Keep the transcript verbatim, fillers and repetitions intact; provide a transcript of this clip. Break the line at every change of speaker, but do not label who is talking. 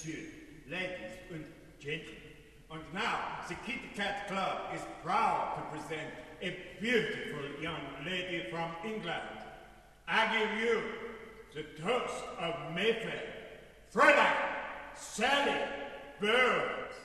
Monsieur, ladies and gentlemen. And now, the Kitty Cat Club is proud to present a beautiful young lady from England. I give you the toast of Mayfair, Fräulein Sally Burns.